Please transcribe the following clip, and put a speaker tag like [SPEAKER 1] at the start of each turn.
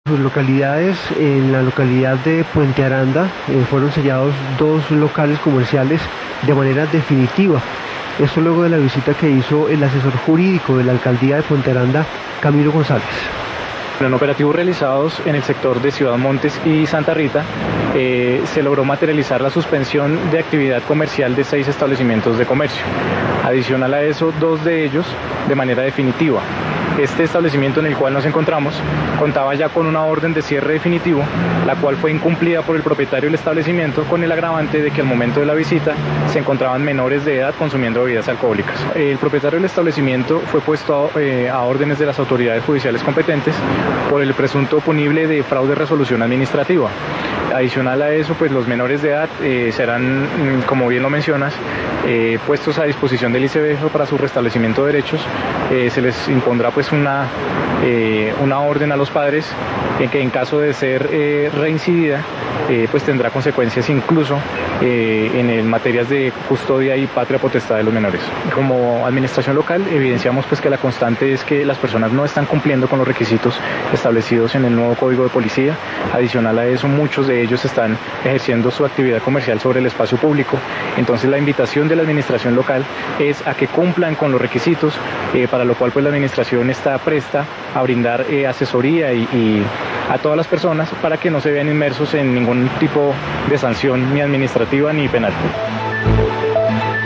[SPEAKER 1] Sus localidades, en la localidad de Puente Aranda, fueron sellados 2 locales comerciales de manera definitiva. Esto luego de la visita que hizo el asesor jurídico de la alcaldía de Puente Aranda, Camilo González.
[SPEAKER 2] En operativos realizados en el sector de Ciudad Montes y Santa Rita, se logró materializar la suspensión de actividad comercial de 6 establecimientos de comercio. Adicional a eso, 2 de ellos de manera definitiva. Este establecimiento en el cual nos encontramos contaba ya con una orden de cierre definitivo, la cual fue incumplida por el propietario del establecimiento con el agravante de que al momento de la visita se encontraban menores de edad consumiendo bebidas alcohólicas. El propietario del establecimiento fue puesto a órdenes de las autoridades judiciales competentes por el presunto punible de fraude de resolución administrativa. Adicional a eso, pues los menores de edad serán, como bien lo mencionas, puestos a disposición del ICBF para su restablecimiento de derechos. Se les impondrá pues una orden a los padres en que en caso de ser reincidida, pues tendrá consecuencias incluso en materias de custodia y patria potestad de los menores. Como administración local evidenciamos pues que la constante es que las personas no están cumpliendo con los requisitos establecidos en el nuevo Código de Policía. Adicional a eso, muchos de ellos están ejerciendo su actividad comercial sobre el espacio público. Entonces la invitación de la administración local es a que cumplan con los requisitos, para lo cual pues la administración está presta a brindar asesoría y a todas las personas para que no se vean inmersos en ningún tipo de sanción ni administrativa ni penal.